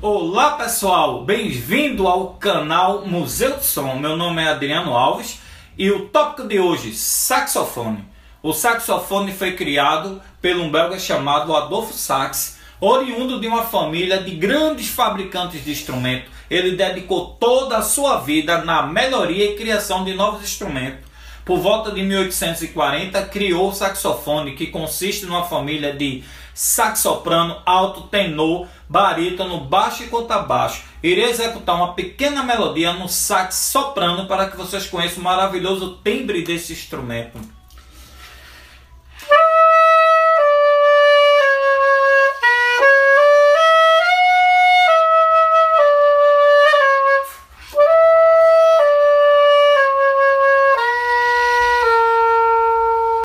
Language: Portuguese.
Olá pessoal, bem-vindo ao canal Museu de Som. Meu nome é Adriano Alves e o tópico de hoje, saxofone. O saxofone foi criado por um belga chamado Adolphe Sax, oriundo de uma família de grandes fabricantes de instrumentos. Ele dedicou toda a sua vida na melhoria e criação de novos instrumentos. Por volta de 1840, criou o saxofone, que consiste numa família de sax-soprano, alto, tenor, barítono, baixo e contrabaixo. Irei executar uma pequena melodia no sax-soprano para que vocês conheçam o maravilhoso timbre desse instrumento.